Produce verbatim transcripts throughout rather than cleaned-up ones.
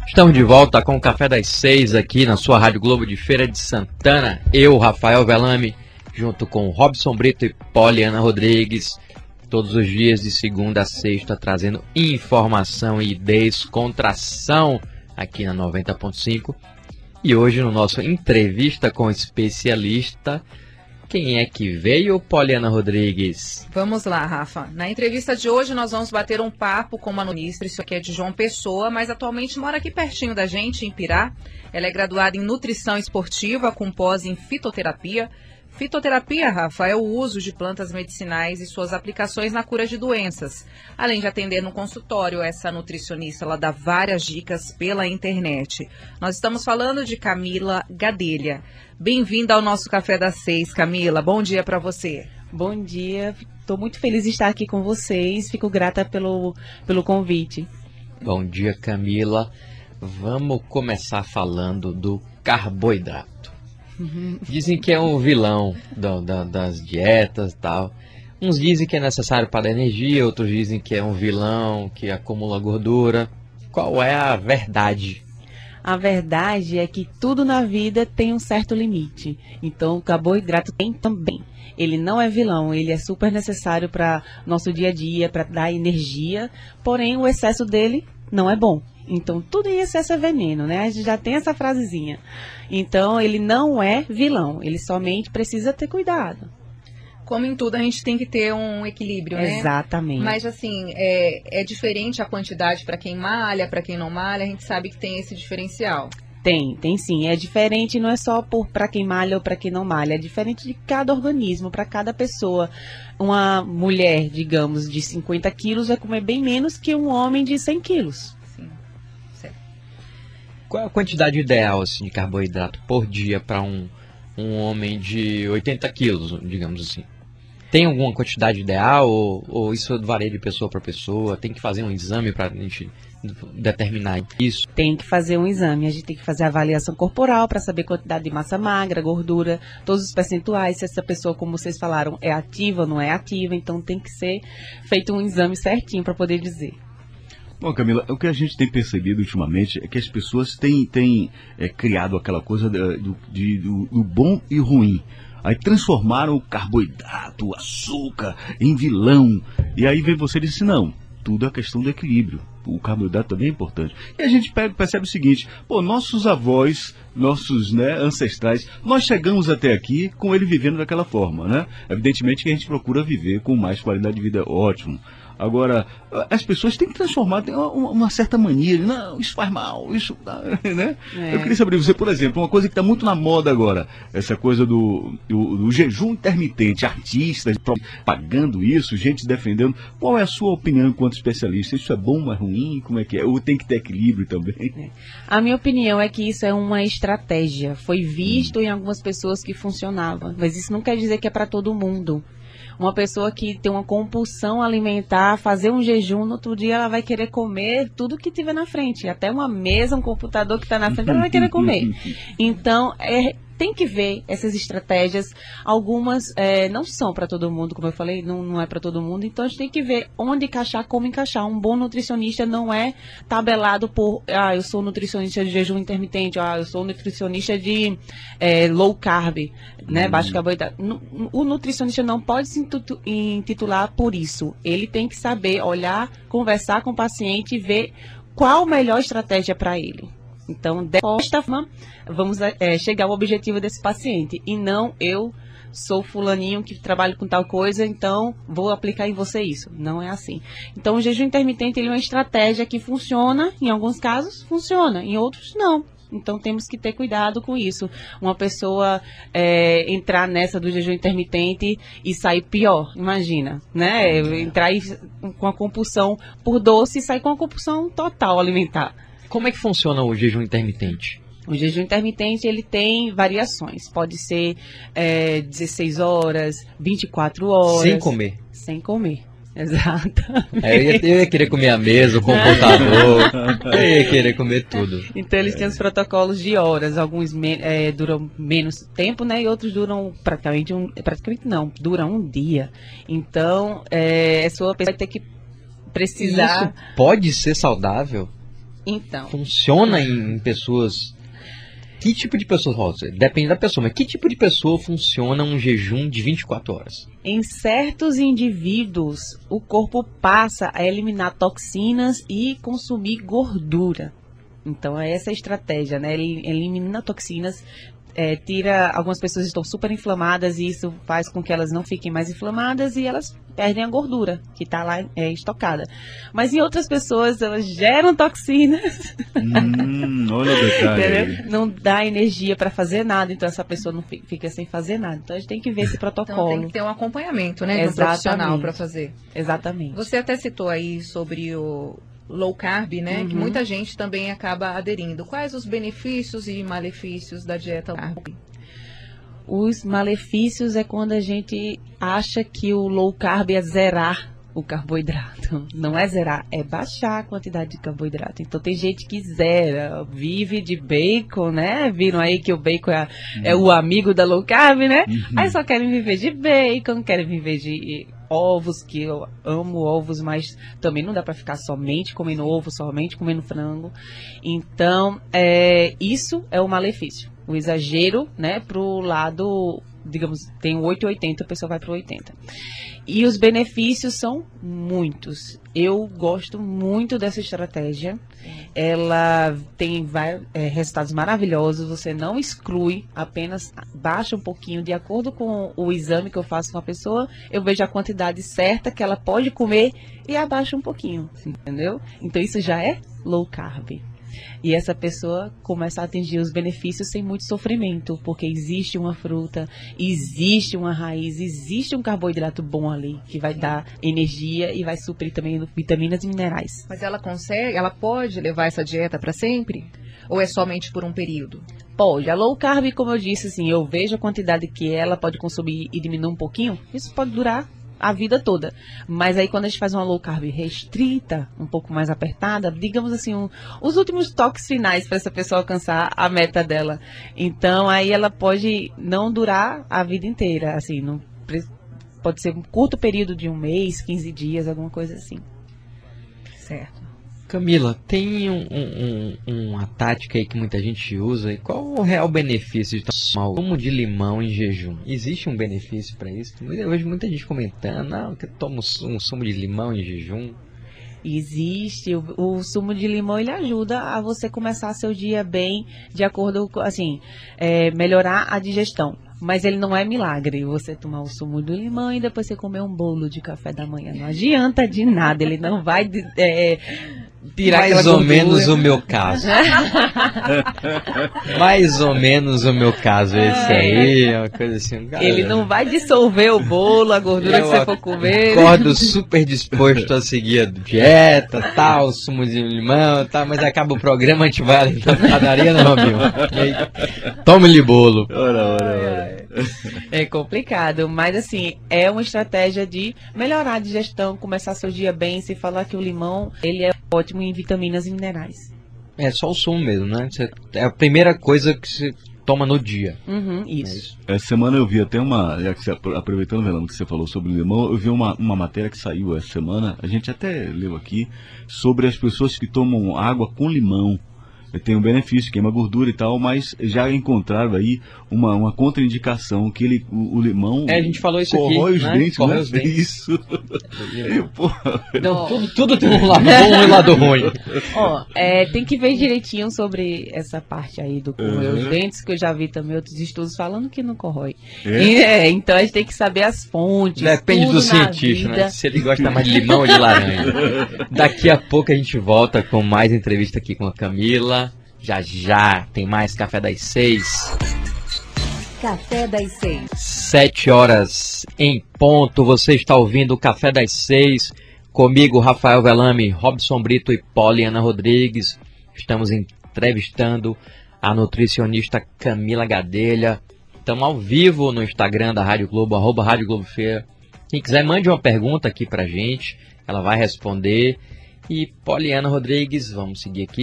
Estamos de volta com o Café das Seis aqui na sua Rádio Globo de Feira de Santana. Eu, Rafael Velame, junto com Robson Brito e Poliana Rodrigues, todos os dias de segunda a sexta, trazendo informação e descontração aqui na noventa ponto cinco. E hoje no nosso Entrevista com Especialista, quem é que veio, Poliana Rodrigues? Vamos lá, Rafa. Na entrevista de hoje nós vamos bater um papo com uma nutricionista, isso aqui é de João Pessoa, mas atualmente mora aqui pertinho da gente, em Pirá. Ela é graduada em nutrição esportiva com pós em fitoterapia. Fitoterapia, Rafa, é o uso de plantas medicinais e suas aplicações na cura de doenças. Além de atender no consultório, essa nutricionista ela dá várias dicas pela internet. Nós estamos falando de Camila Gadelha. Bem-vinda ao nosso Café das Seis, Camila. Bom dia para você. Bom dia. Estou muito feliz de estar aqui com vocês. Fico grata pelo, pelo convite. Bom dia, Camila. Vamos começar falando do carboidrato. Dizem que é um vilão do, da, das dietas e tal. Uns dizem que é necessário para dar energia, outros dizem que é um vilão, que acumula gordura. Qual é a verdade? A verdade é que tudo na vida tem um certo limite. Então o carboidrato tem também. Ele não é vilão, ele é super necessário para nosso dia a dia, para dar energia. Porém, o excesso dele não é bom. Então, tudo em excesso é veneno, né? A gente já tem essa frasezinha. Então, ele não é vilão, ele somente precisa ter cuidado. Como em tudo, a gente tem que ter um equilíbrio, né? Exatamente. Mas, assim, é, é diferente a quantidade para quem malha, para quem não malha, a gente sabe que tem esse diferencial. Tem, tem sim. É diferente, não é só para quem malha ou para quem não malha. É diferente de cada organismo, para cada pessoa. Uma mulher, digamos, de cinquenta quilos vai comer bem menos que um homem de cem quilos. Qual é a quantidade ideal assim, de carboidrato por dia para um, um homem de oitenta quilos, digamos assim? Tem alguma quantidade ideal ou, ou isso varia de pessoa para pessoa? Tem que fazer um exame para a gente determinar isso? Tem que fazer um exame. A gente tem que fazer a avaliação corporal para saber a quantidade de massa magra, gordura, todos os percentuais. Se essa pessoa, como vocês falaram, é ativa ou não é ativa. Então tem que ser feito um exame certinho para poder dizer. Bom, Camila, o que a gente tem percebido ultimamente é que as pessoas têm, têm é, criado aquela coisa do, de, do, do bom e ruim. Aí transformaram o carboidrato, o açúcar em vilão. E aí vem você e disse, não, tudo é questão do equilíbrio. O carboidrato também é importante. E a gente pega, percebe o seguinte, pô, nossos avós, nossos né, ancestrais, nós chegamos até aqui com ele vivendo daquela forma, né? Evidentemente que a gente procura viver com mais qualidade de vida, ótimo. Agora, as pessoas têm que transformar, tem uma, uma certa mania, de, não, isso faz mal, isso, né? É. Eu queria saber de você, por exemplo, uma coisa que está muito na moda agora, essa coisa do, do, do jejum intermitente, artistas pagando isso, gente defendendo. Qual é a sua opinião enquanto especialista? Isso é bom, é ruim? Como é que é? Ou tem que ter equilíbrio também? É. A minha opinião é que isso é uma estratégia. Foi visto hum. em algumas pessoas que funcionava, mas isso não quer dizer que é para todo mundo. Uma pessoa que tem uma compulsão alimentar, fazer um jejum, no outro dia ela vai querer comer tudo que tiver na frente. Até uma mesa, um computador que está na frente, ela vai querer comer. Então, é, tem que ver essas estratégias. Algumas é, não são para todo mundo, como eu falei, não, não é para todo mundo. Então, a gente tem que ver onde encaixar, como encaixar. Um bom nutricionista não é tabelado por, ah, eu sou nutricionista de jejum intermitente, ah, eu sou nutricionista de é, low carb, né, baixo carboidrato. O nutricionista não pode se intitular por isso. Ele tem que saber olhar, conversar com o paciente e ver qual a melhor estratégia para ele. Então, desta forma, vamos é, chegar ao objetivo desse paciente. E não eu sou fulaninho que trabalho com tal coisa, então vou aplicar em você isso. Não é assim. Então, o jejum intermitente ele é uma estratégia que funciona, em alguns casos, funciona, em outros não. Então, temos que ter cuidado com isso. Uma pessoa é, entrar nessa do jejum intermitente e sair pior, imagina, né? Entrar com a compulsão por doce e sair com a compulsão total alimentar. Como é que funciona o jejum intermitente? O jejum intermitente, ele tem variações. Pode ser é, dezesseis horas, vinte e quatro horas. Sem comer? Sem comer. Exato. É, eu, ia, eu ia querer comer a mesa, o computador, eu ia querer comer tudo. Então eles têm os protocolos de horas, alguns me, é, duram menos tempo, né? E outros duram praticamente um, praticamente não, duram um dia. Então, é, a sua pessoa vai ter que precisar. Isso pode ser saudável? Então. Funciona em, em pessoas... Que tipo de pessoa, depende da pessoa, mas que tipo de pessoa funciona um jejum de vinte e quatro horas? Em certos indivíduos, o corpo passa a eliminar toxinas e consumir gordura. Então, é essa a estratégia, né? Ele elimina toxinas, é, tira... Algumas pessoas estão super inflamadas e isso faz com que elas não fiquem mais inflamadas e elas perdem a gordura que está lá é, estocada. Mas em outras pessoas, elas geram toxinas. Hum, olha o detalhe. Não dá energia para fazer nada, então essa pessoa não fica sem fazer nada. Então a gente tem que ver esse protocolo. Então tem que ter um acompanhamento, né, de um Exatamente. profissional para fazer. Exatamente. Você até citou aí sobre o low carb, né, Uhum. que muita gente também acaba aderindo. Quais os benefícios e malefícios da dieta low carb? Os malefícios é quando a gente acha que o low carb é zerar o carboidrato. Não é zerar, é baixar a quantidade de carboidrato. Então tem gente que zera, vive de bacon, né? Viram aí que o bacon é, é o amigo da low carb, né? Uhum. Aí só querem viver de bacon, querem viver de ovos, que eu amo ovos, mas também não dá para ficar somente comendo ovo, somente comendo frango. Então, é, isso é o malefício. O exagero, né, pro lado, digamos, tem o oito e oitenta, a pessoa vai pro oitenta. E os benefícios são muitos. Eu gosto muito dessa estratégia. Ela tem vai, é, resultados maravilhosos. Você não exclui, apenas baixa um pouquinho. De acordo com o exame que eu faço com a pessoa, eu vejo a quantidade certa que ela pode comer e abaixa um pouquinho, entendeu? Então isso já é low carb. E essa pessoa começa a atingir os benefícios sem muito sofrimento, porque existe uma fruta, existe uma raiz, existe um carboidrato bom ali, que vai dar energia e vai suprir também vitaminas e minerais. Mas ela consegue, ela pode levar essa dieta para sempre? Ou é somente por um período? Pode. A low carb, como eu disse, assim, eu vejo a quantidade que ela pode consumir e diminuir um pouquinho, isso pode durar a vida toda. Mas aí quando a gente faz uma low carb restrita, um pouco mais apertada, digamos assim, um, os últimos toques finais para essa pessoa alcançar a meta dela. Então aí ela pode não durar a vida inteira, assim, não, pode ser um curto período de um mês, quinze dias, alguma coisa assim. Certo. Camila, tem um, um, um, uma tática aí que muita gente usa. E qual o real benefício de tomar o sumo de limão em jejum? Existe um benefício para isso? Eu vejo muita gente comentando, não, que eu tomo um sumo de limão em jejum. Existe, o, o sumo de limão ele ajuda a você começar seu dia bem, de acordo com, assim, é, melhorar a digestão. Mas ele não é milagre, você tomar o sumo do limão e depois você comer um bolo de café da manhã. Não adianta de nada, ele não vai é, tirar Mais aquela ou gordura. menos o meu caso. Mais ou menos o meu caso, esse aí, é uma coisa assim. Cara, Ele não vai dissolver o bolo, a gordura eu que você for comer. acordo super disposto a seguir a dieta, tal, sumo de limão, tal, mas acaba o programa, a gente vai ali na padaria, não, Robinho? Toma-lhe bolo. Ora, ora, ora. É complicado, mas assim, é uma estratégia de melhorar a digestão, começar seu dia bem, se falar que o limão, ele é ótimo em vitaminas e minerais. É só o sumo mesmo, né? Você, é a primeira coisa que você toma no dia. Uhum, É isso. isso. Essa semana eu vi até uma, já que você, aproveitando, Velano, que você falou sobre o limão, eu vi uma, uma matéria que saiu essa semana, a gente até leu aqui, sobre as pessoas que tomam água com limão. Tem um benefício, queima gordura e tal, mas já encontraram aí uma, uma contraindicação, que ele, o, o limão É, a gente falou isso aqui, corrói os né? dentes, Corrói né? os dentes. Isso. E, pô, Então, tudo, tudo tem um lado bom e um lado ruim. Ó, é, tem que ver direitinho sobre essa parte aí do corroer Uhum. os dentes, que eu já vi também outros estudos falando que não corrói. É? E, é, então a gente tem que saber as fontes. Depende tudo do na cientista, vida. né? Se ele gosta mais de limão ou de laranja. Daqui a pouco a gente volta com mais entrevista aqui com a Camila. Já já tem mais Café das Seis. Café das Seis. Sete horas em ponto. Você está ouvindo o Café das Seis. Comigo, Rafael Velame, Robson Brito e Poliana Rodrigues. Estamos entrevistando a nutricionista Camila Gadelha. Estamos ao vivo no Instagram da Rádio Globo, arroba Rádio Globo Feira. Quem quiser, mande uma pergunta aqui pra gente. Ela vai responder. E Poliana Rodrigues, vamos seguir aqui.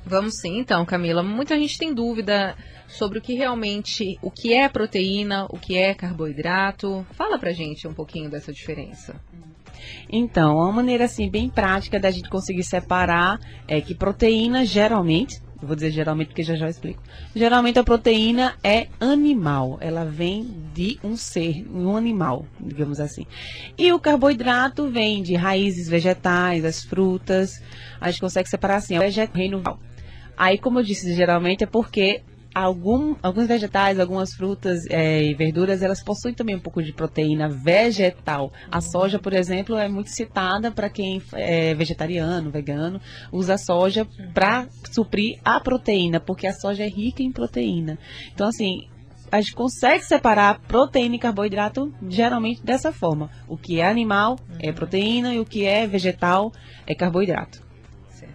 Vamos sim, então, Camila. Muita gente tem dúvida sobre o que realmente, o que é proteína, o que é carboidrato. Fala pra gente um pouquinho dessa diferença. Então, uma maneira assim bem prática da gente conseguir separar é que proteína geralmente, eu vou dizer geralmente porque já já eu explico. Geralmente a proteína é animal, ela vem de um ser, um animal, digamos assim. E o carboidrato vem de raízes vegetais, as frutas. A gente consegue separar assim, é o reino. Aí, como eu disse, geralmente é porque Algum, alguns vegetais, algumas frutas é, e verduras, elas possuem também um pouco de proteína vegetal. A soja, por exemplo, é muito citada para quem é vegetariano, vegano, usa a soja para suprir a proteína, porque a soja é rica em proteína. Então, assim, a gente consegue separar proteína e carboidrato geralmente dessa forma. O que é animal é proteína e o que é vegetal é carboidrato. Certo.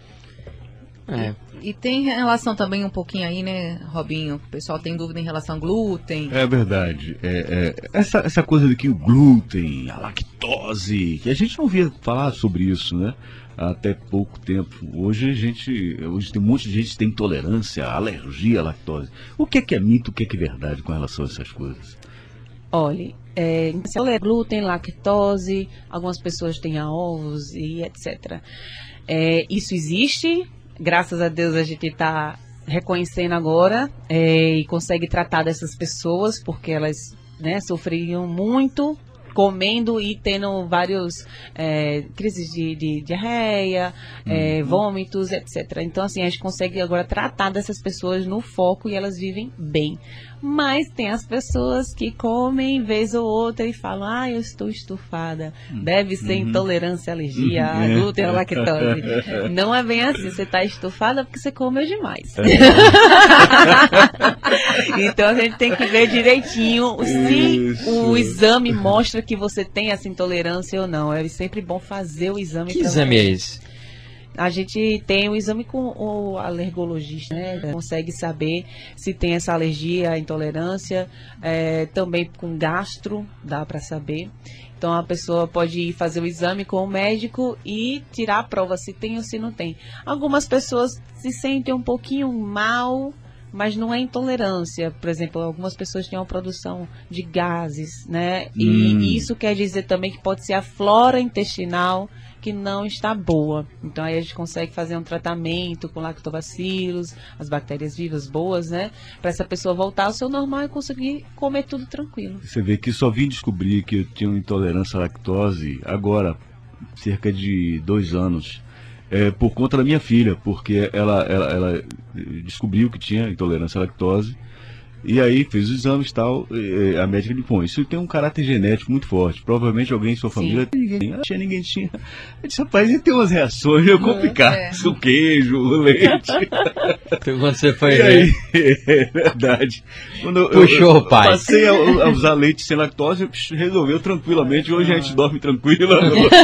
É. E tem relação também um pouquinho aí, né, Robinho? O pessoal tem dúvida em relação ao glúten. É verdade. É, é, essa, essa coisa de que o glúten, a lactose, que a gente não via falar sobre isso, né? Até pouco tempo. Hoje a gente, hoje tem um monte de gente que tem intolerância, alergia à lactose. O que é que é mito, o que é que é verdade com relação a essas coisas? Olha, é, glúten, lactose, algumas pessoas têm a ovos e etcétera. É, isso existe. Graças a Deus a gente está reconhecendo agora é, e consegue tratar dessas pessoas, porque elas, né, sofriam muito comendo e tendo vários é, crises de, de diarreia, é, vômitos, etcétera. Então, assim, a gente consegue agora tratar dessas pessoas no foco e elas vivem bem. Mas tem as pessoas que comem vez ou outra e falam, ah, eu estou estufada. Deve ser uhum. intolerância, alergia, uhum. a glúten, a lactose. Não é bem assim, você está estufada porque você comeu demais. Então a gente tem que ver direitinho se Isso. o exame mostra que você tem essa intolerância ou não. É sempre bom fazer o exame. Que exame é esse? A gente tem o exame com o alergologista, né? Consegue saber se tem essa alergia, intolerância, é, também com gastro, dá para saber. Então a pessoa pode ir fazer o exame com o médico e tirar a prova se tem ou se não tem. Algumas pessoas se sentem um pouquinho mal, mas não é intolerância. Por exemplo, algumas pessoas têm uma produção de gases, né? E hum. isso quer dizer também que pode ser a flora intestinal que não está boa. Então aí a gente consegue fazer um tratamento com lactobacilos, as bactérias vivas boas, né? Para essa pessoa voltar ao seu normal e conseguir comer tudo tranquilo. Você vê que só vim descobrir que eu tinha intolerância à lactose agora, cerca de dois anos. É, por conta da minha filha, porque ela, ela, ela descobriu que tinha intolerância à lactose e aí fez os exames e tal, e a médica disse, bom, isso tem um caráter genético muito forte, provavelmente alguém em sua família, ninguém tinha, ninguém tinha. Eu disse, rapaz, ele tem umas reações meio complicadas, é. o queijo, o leite. Então, quando você foi e aí, é verdade. Quando eu, Puxou, eu, eu pai. Passei a, a usar leite sem lactose, resolveu tranquilamente, hoje a gente dorme tranquila.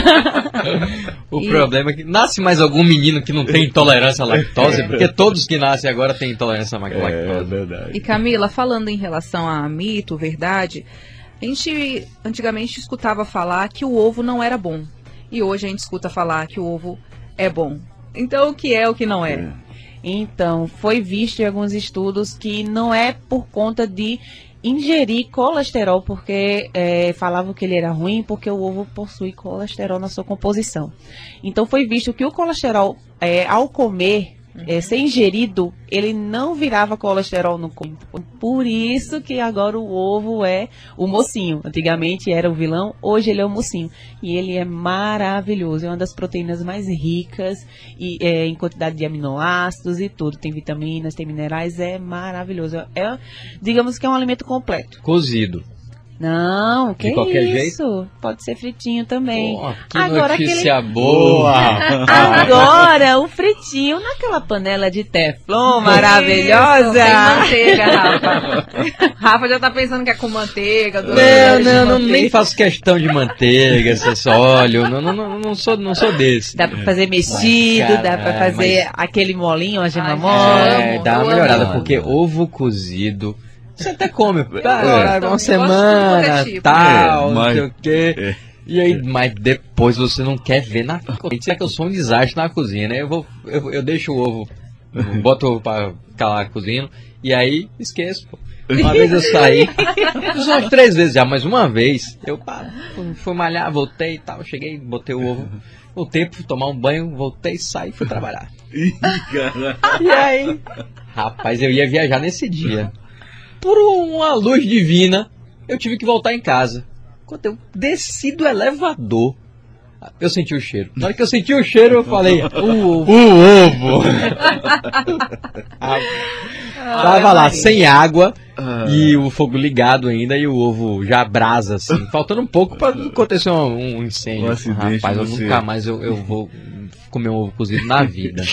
O e... problema é que nasce mais algum menino que não tem intolerância à lactose, porque todos que nascem agora têm intolerância à lactose. É verdade. E Camila, falando em relação a mito, verdade, a gente antigamente escutava falar que o ovo não era bom. E hoje a gente escuta falar que o ovo é bom. Então, o que é, o que não é? é. Então, foi visto em alguns estudos que não é por conta de ingerir colesterol, porque é, falavam que ele era ruim, porque o ovo possui colesterol na sua composição. Então, foi visto que o colesterol, é, ao comer, É, ser ingerido, ele não virava colesterol no corpo. Por isso que agora o ovo é o mocinho. Antigamente era o vilão, hoje ele é o mocinho. E ele é maravilhoso, é uma das proteínas mais ricas e, é, em quantidade de aminoácidos e tudo. Tem vitaminas, tem minerais, é maravilhoso. É, digamos que é um alimento completo. Cozido. Não, que de qualquer isso? Jeito? Pode ser fritinho também. Oh, que agora notícia aquele... boa! Agora o fritinho naquela panela de teflon maravilhosa. Tem manteiga, Rafa. Rafa já tá pensando que é com manteiga. Não, não, não, nem faço questão de manteiga, esse óleo. Não, não, não, não, sou, não sou desse. Dá pra fazer mexido, mas, cara, dá pra fazer mas... aquele molinho, a gema mole. É, dá uma melhorada, porque ovo cozido... Você até come, tá, é, uma semana, tipo. tal, é, mas, não sei o quê. É, e aí, é. Mas depois você não quer ver na cozinha. Isso é que eu sou um desastre na cozinha, né? Eu, vou, eu, eu deixo o ovo boto pra ficar lá cozinhando, e aí esqueço, pô. Uma vez eu saí, fiz umas três vezes já, mas uma vez eu pá, fui malhar, voltei e tal, cheguei, botei o ovo, voltei, fui tomar um banho, voltei, saí e fui trabalhar. E aí, rapaz, eu ia viajar nesse dia. Por uma luz divina, eu tive que voltar em casa. Quando eu desci do elevador, eu senti o cheiro. Na hora que eu senti o cheiro, eu falei, o ovo. O ovo. Tava lá, sem água, ah. e o fogo ligado ainda, e o ovo já brasa, assim. Faltando um pouco pra acontecer um, um incêndio. Um acidente, rapaz, eu você. nunca mais eu, eu vou comer um ovo cozido na vida.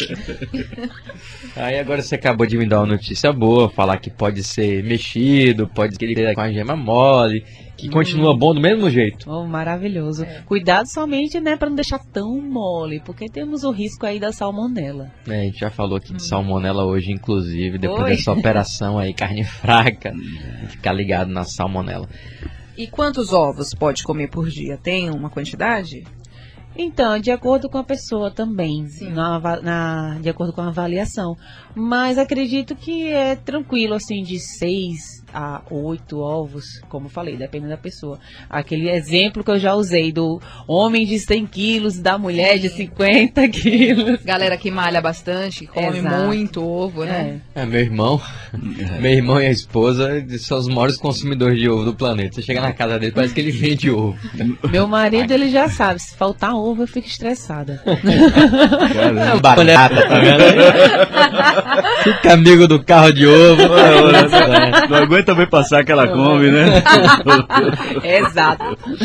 Aí agora você acabou de me dar uma notícia boa, falar que pode ser mexido, pode ser com a gema mole, que hum. continua bom do mesmo jeito. Oh, maravilhoso. É. Cuidado somente, né, para não deixar tão mole, porque temos o risco aí da salmonela. É, a gente já falou aqui hum. de salmonela hoje, inclusive, depois Oi. dessa operação aí, carne fraca, ficar ligado na salmonela. E quantos ovos pode comer por dia? Tem uma quantidade? Então, de acordo com a pessoa também, na, na, de acordo com a avaliação. Mas acredito que é tranquilo, assim, de seis a oito ovos, como falei, depende da pessoa. Aquele exemplo que eu já usei do homem de cem quilos, da mulher de cinquenta quilos. Galera que malha bastante, come Exato. muito ovo, né? É, é meu irmão, meu irmão e a esposa são os maiores consumidores de ovo do planeta. Você chega na casa dele, parece que ele vende ovo. Meu marido, ele já sabe, se faltar ovo, eu fico estressada. É barata, tá vendo? Fica amigo do carro de ovo. Não aguenta também passar que ela come, né? Exato.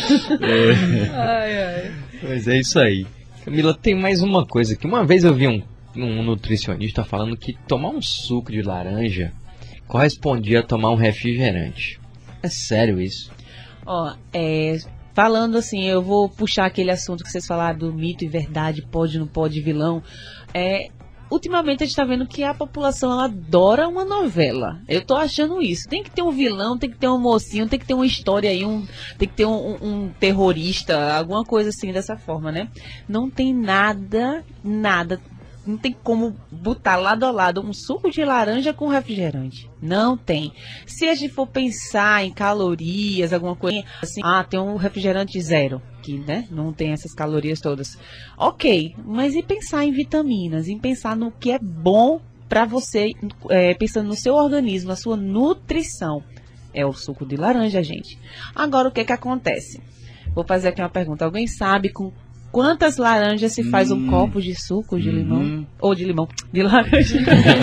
É. Ai, ai. Mas é isso aí. Camila, tem mais uma coisa que uma vez eu vi um, um nutricionista falando que tomar um suco de laranja correspondia a tomar um refrigerante. É sério isso? Ó, é... Falando assim, eu vou puxar aquele assunto que vocês falaram do mito e verdade, pode, não pode, vilão. É, ultimamente a gente está vendo que a população ela adora uma novela. Eu tô achando isso. Tem que ter um vilão, tem que ter um mocinho, tem que ter uma história aí, um, tem que ter um, um, um terrorista, alguma coisa assim dessa forma, né? Não tem nada, nada. Não tem como botar lado a lado um suco de laranja com refrigerante. Não tem. Se a gente for pensar em calorias, alguma coisa assim, ah, tem um refrigerante zero, que, né, não tem essas calorias todas. Ok, mas e pensar em vitaminas, em pensar no que é bom para você, é, pensando no seu organismo, na sua nutrição. É o suco de laranja, gente. Agora, o que que acontece? Vou fazer aqui uma pergunta. Alguém sabe com quantas laranjas se faz hum. um copo de suco de limão? Hum. Ou de limão, de laranja.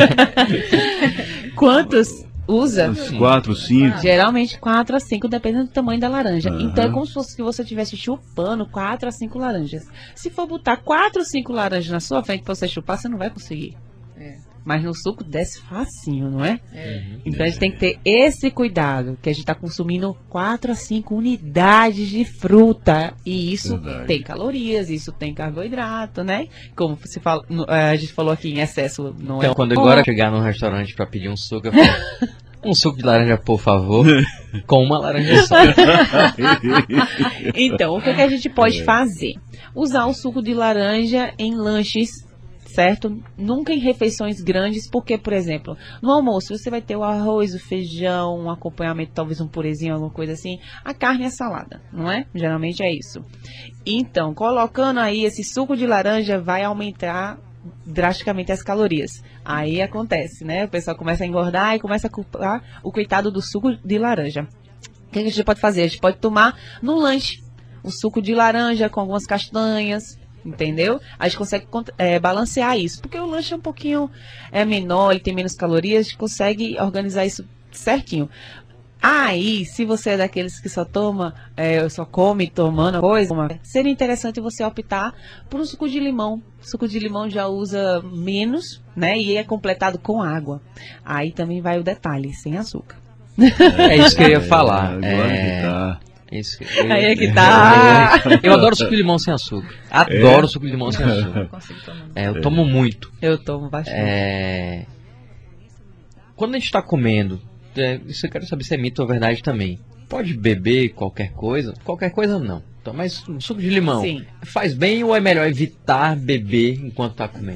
Quantos usa? Uns quatro, cinco. Geralmente quatro a cinco, dependendo do tamanho da laranja. Uhum. Então é como se fosse que você estivesse chupando quatro a cinco laranjas. Se for botar quatro ou cinco laranjas na sua frente para você chupar, você não vai conseguir. É. Mas no suco desce facinho, não é? É. Então a gente tem que ter esse cuidado, que a gente está consumindo quatro a cinco unidades de fruta. E isso Verdade. tem calorias, isso tem carboidrato, né? Como você fala, a gente falou aqui em excesso, não então, é? Quando agora eu chegar num restaurante para pedir um suco, eu falo, um suco de laranja, por favor, com uma laranja só. Então, o que, é que a gente pode fazer? Usar o suco de laranja em lanches, certo? Nunca em refeições grandes, porque, por exemplo, no almoço você vai ter o arroz, o feijão, um acompanhamento, talvez um purezinho, alguma coisa assim, a carne e a salada, não é? Geralmente é isso. Então, colocando aí esse suco de laranja vai aumentar drasticamente as calorias. Aí acontece, né? O pessoal começa a engordar e começa a culpar o coitado do suco de laranja. O que a gente pode fazer? A gente pode tomar no lanche o suco de laranja com algumas castanhas, entendeu? A gente consegue é, balancear isso, porque o lanche é um pouquinho é, menor, ele tem menos calorias, a gente consegue organizar isso certinho. Aí, se você é daqueles que só toma, é, só come tomando coisa, seria interessante você optar por um suco de limão. O suco de limão já usa menos, né? E é completado com água. Aí também vai o detalhe, sem açúcar. É isso que eu ia falar. É... Isso, eu, Aí é que tá. Eu, eu adoro suco de limão sem açúcar. Adoro é? suco de limão sem açúcar. É, eu tomo muito. Eu tomo bastante. É... Quando a gente está comendo, é, isso eu quero saber se é mito ou verdade também. Pode beber qualquer coisa? Qualquer coisa não. Então, mas um suco de limão Sim. faz bem ou é melhor evitar beber enquanto está comendo?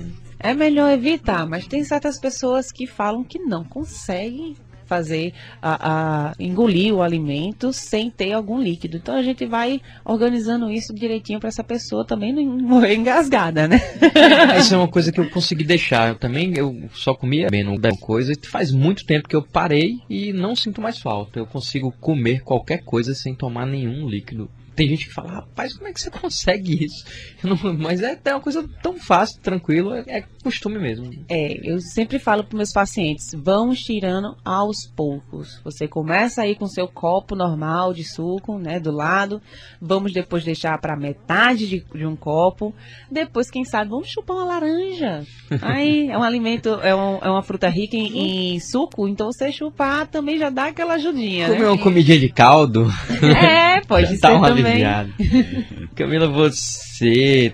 É melhor evitar, mas tem certas pessoas que falam que não conseguem fazer, a, a, engolir o alimento sem ter algum líquido. Então a gente vai organizando isso direitinho para essa pessoa também não morrer engasgada, né? Essa é uma coisa que eu consegui deixar. Eu também eu só comia bem no da coisa e faz muito tempo que eu parei e não sinto mais falta. Eu consigo comer qualquer coisa sem tomar nenhum líquido. Tem gente que fala, rapaz, como é que você consegue isso? Eu não, mas é até uma coisa tão fácil, tranquilo, é, é costume mesmo. É, eu sempre falo para meus pacientes, vamos tirando aos poucos. Você começa aí com seu copo normal de suco, né, do lado. Vamos depois deixar para metade de, de um copo. Depois, quem sabe, vamos chupar uma laranja. Aí, é um alimento, é, um, é uma fruta rica em, em suco, então você chupar também já dá aquela ajudinha, Comer né? uma comidinha de caldo. É, pode ser Dá uma também. aliviada. Camila, você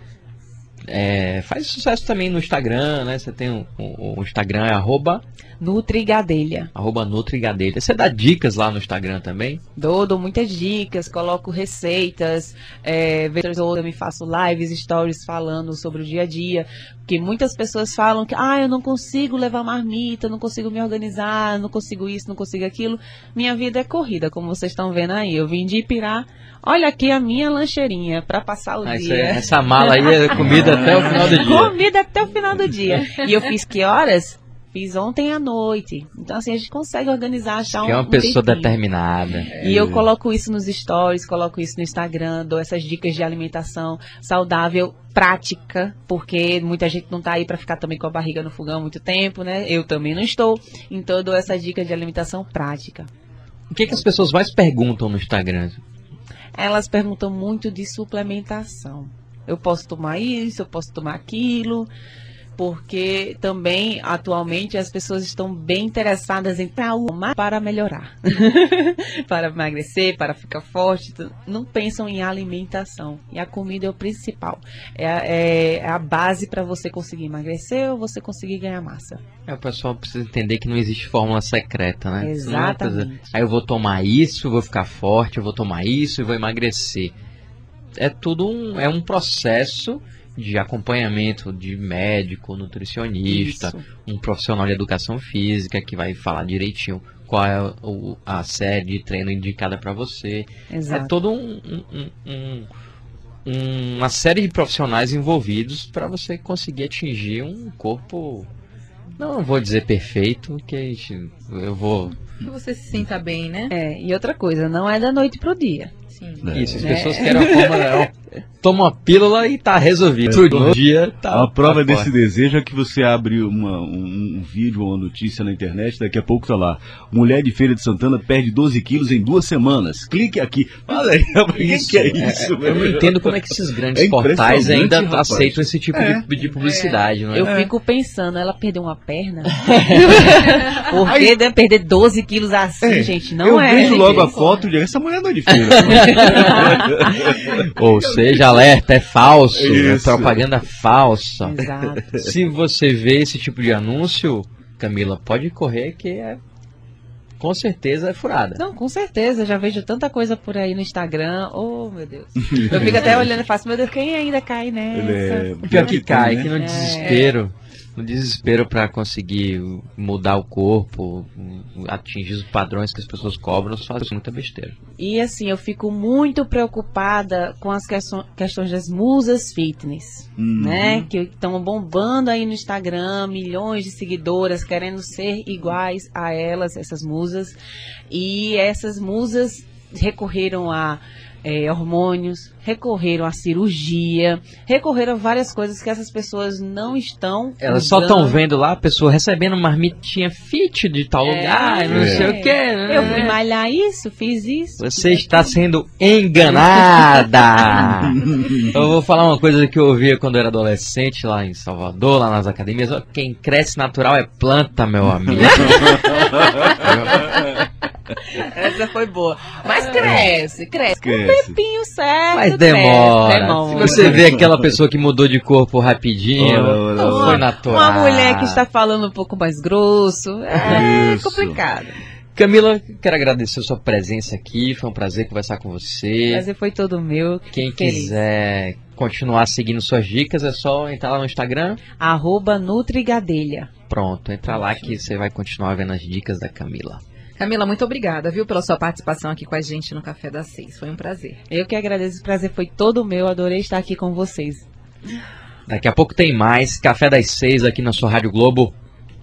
é, faz sucesso também no Instagram, né? Você tem o um, um, um Instagram, é arroba, Nutrigadelha. arroba Nutrigadelha. Você dá dicas lá no Instagram também? Dou, dou muitas dicas, coloco receitas, é, vez ou outra eu me faço lives, stories falando sobre o dia a dia, porque muitas pessoas falam que, ah, eu não consigo levar marmita, não consigo me organizar, não consigo isso, não consigo aquilo. Minha vida é corrida, como vocês estão vendo aí. Eu vim de Ipirá, olha aqui a minha lancheirinha para passar o Ah, dia. é, essa mala aí é comida até o final do dia. Comida até o final do dia. E eu fiz que horas? Fiz ontem à noite. Então, assim, a gente consegue organizar, achar um Que é uma um pessoa tempinho. determinada. E eu coloco isso nos stories, coloco isso no Instagram, dou essas dicas de alimentação saudável, prática, porque muita gente não tá aí para ficar também com a barriga no fogão muito tempo, né? Eu também não estou. Então eu dou essas dicas de alimentação prática. O que, que as pessoas mais perguntam no Instagram? Elas perguntam muito de suplementação. Eu posso tomar isso, eu posso tomar aquilo, porque também, atualmente, as pessoas estão bem interessadas em tomar para melhorar, para emagrecer, para ficar forte, não pensam em alimentação, e a comida é o principal, é, a- é a base para você conseguir emagrecer ou você conseguir ganhar massa. É, o pessoal precisa entender que não existe fórmula secreta, né? Não é uma coisa, Exatamente. aí eu vou tomar isso, vou ficar forte, eu vou tomar isso e vou emagrecer. É tudo um, é um processo de acompanhamento de médico, nutricionista, Isso. um profissional de educação física que vai falar direitinho qual é o- a série de treino indicada para você. Exato. É todo um, um- um- um- uma série de profissionais envolvidos para você conseguir atingir um corpo, não vou dizer perfeito, que a gente- eu vou... Que você se sinta bem, né? É, e outra coisa, não é da noite pro dia. Sim. É. Isso, as né? pessoas querem uma forma... é, toma uma pílula e tá resolvido. Outro dia tá... A prova tá desse forte. desejo é que você abre uma, um, um vídeo ou uma notícia na internet, daqui a pouco tá lá. Mulher de Feira de Santana perde doze quilos em duas semanas. Clique aqui. Fala aí, o que, que é isso? Eu não velho? entendo como é que esses grandes É portais impressionante, ainda rapaz. aceitam esse tipo É. de, de publicidade, não é? Eu fico pensando, ela perdeu uma perna? Por que deve perder doze quilos assim, É, gente? Não eu é. vejo logo a gente. foto e digo, essa mulher não é de feira. Ou seja, alerta, é falso, é Isso. propaganda falsa. Exato. Se você vê esse tipo de anúncio, Camila, pode correr que é, com certeza é furada. Não, com certeza, já vejo tanta coisa por aí no Instagram. Oh, meu Deus. Eu fico até olhando e faço, meu Deus, quem ainda cai nessa? Ele é... O pior que cai, que no É. desespero, no desespero para conseguir mudar o corpo, atingir os padrões que as pessoas cobram, faz muita besteira. E assim, eu fico muito preocupada com as questões, questões das musas fitness, Uhum. né? Que estão bombando aí no Instagram, milhões de seguidoras querendo ser iguais a elas, essas musas. E essas musas recorreram a é, hormônios, recorreram à cirurgia, recorreram a várias coisas que essas pessoas não estão Elas só usando. estão vendo lá a pessoa recebendo marmitinha fit de tal É. lugar, não sei o que. Eu fui malhar isso, fiz isso. Você está sendo enganada! Eu vou falar uma coisa que eu ouvia quando eu era adolescente lá em Salvador, lá nas academias. Ó, quem cresce natural é planta, meu amigo. Essa foi boa. Mas cresce, cresce. Com Cresce. o tempinho certo. Mas cresce, demora. demora. Se você vê aquela pessoa que mudou de corpo rapidinho, Ora, ora, não ora. foi natural. Uma mulher que está falando um pouco mais grosso. É Isso. complicado. Camila, quero agradecer a sua presença aqui. Foi um prazer conversar com O você. prazer foi todo meu. Quem Feliz. quiser continuar seguindo suas dicas, é só entrar lá no Instagram. Arroba Nutrigadelha. Pronto, entra lá que você vai continuar vendo as dicas da Camila. Camila, muito obrigada, viu, pela sua participação aqui com a gente no Café das Seis. Foi um prazer. Eu que agradeço, o prazer foi todo meu, adorei estar aqui com vocês. Daqui a pouco tem mais Café das Seis aqui na sua Rádio Globo.